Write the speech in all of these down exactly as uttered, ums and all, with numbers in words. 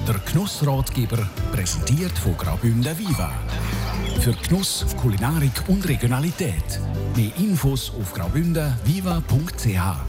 Der Genussratgeber, präsentiert von Graubünden Viva. Für Genuss, Kulinarik und Regionalität. Mehr Infos auf graubünden viva punkt c h.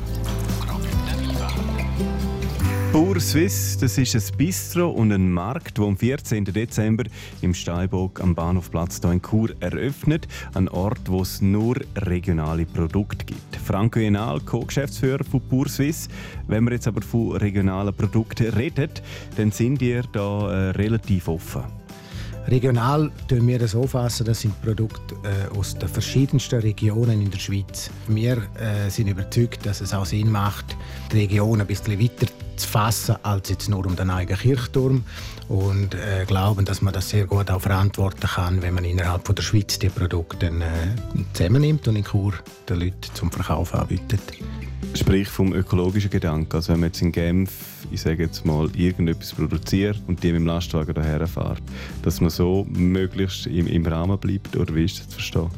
Pur Suisse, das ist ein Bistro und ein Markt, der am vierzehnten Dezember im Steinbock am Bahnhofplatz hier in Chur eröffnet. Ein Ort, wo es nur regionale Produkte gibt. Franco Jenal, Co-Geschäftsführer von Pur Suisse. Wenn wir jetzt aber von regionalen Produkten reden, dann sind ihr da äh, relativ offen. Regional fassen wir das so fassen, das sind Produkte äh, aus den verschiedensten Regionen in der Schweiz. Wir äh, sind überzeugt, dass es auch Sinn macht, die Region ein bisschen weiter zu fassen, als jetzt nur um den eigenen Kirchturm. Und äh, glauben, dass man das sehr gut auch verantworten kann, wenn man innerhalb von der Schweiz die Produkte dann, äh, zusammennimmt und in Chur den Leuten zum Verkauf anbietet. Sprich vom ökologischen Gedanken. Also wenn man jetzt in Genf, ich sage jetzt mal, irgendetwas produziert und die mit dem Lastwagen daher fährt, dass man so möglichst im, im Rahmen bleibt, oder wie ist das zu verstehen?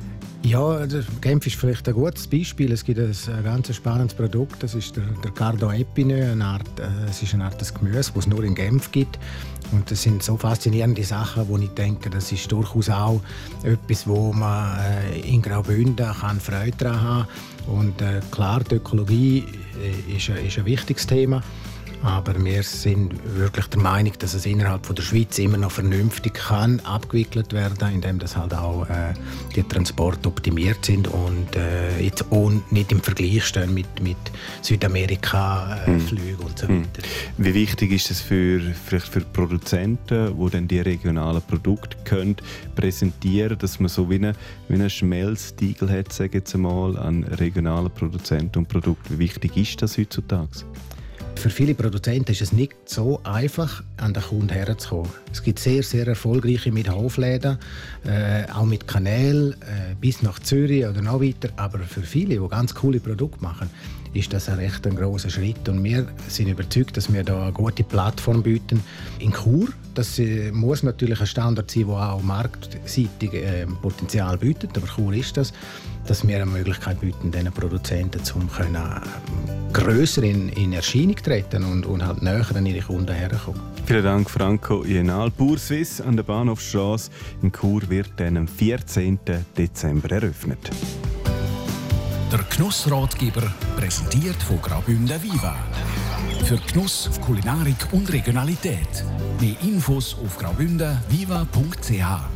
Ja, Genf ist vielleicht ein gutes Beispiel. Es gibt ein, ein ganz spannendes Produkt, das ist der, der Cardon épineux. Eine Art, äh, es ist eine Art Gemüse, das es nur in Genf gibt. Und das sind so faszinierende Sachen, wo ich denke, das ist durchaus auch etwas, wo man äh, in Graubünden kann Freude daran haben kann. Und äh, klar, die Ökologie äh, ist, ist ein wichtiges Thema. Aber wir sind wirklich der Meinung, dass es innerhalb von der Schweiz immer noch vernünftig kann abgewickelt werden, indem das halt auch äh, die Transporte optimiert sind und äh, jetzt auch nicht im Vergleich stehen mit, mit Südamerika äh, hm. Flügen und so weiter. Hm. Wie wichtig ist es für, vielleicht für Produzenten, die dann die regionalen Produkte können präsentieren, dass man so wie einen wie eine Schmelztiegel hat, sage ich jetzt einmal, an regionalen Produzenten und Produkten? Wie wichtig ist das heutzutage? Für viele Produzenten ist es nicht so einfach, an den Kunden herzukommen. Es gibt sehr, sehr erfolgreiche mit Hofläden, äh, auch mit Kanälen äh, bis nach Zürich oder noch weiter. Aber für viele, die ganz coole Produkte machen, ist das ein recht ein grosser Schritt. Und wir sind überzeugt, dass wir da eine gute Plattform bieten. In Chur, das äh, muss natürlich ein Standort sein, der auch marktseitig äh, Potenzial bietet. Aber Chur ist das, dass wir eine Möglichkeit bieten, diesen Produzenten, um können, grösser in, in Erscheinung zu treten und, und halt näher an ihre Kunden herkommen. Vielen Dank, Franco Jenal. Pur Suisse an der Bahnhofstrasse in Chur wird dann am vierzehnten Dezember eröffnet. Der Genussratgeber, präsentiert von Graubünden Viva. Für Genuss, Kulinarik und Regionalität. Mehr Infos auf graubünden viva punkt c h.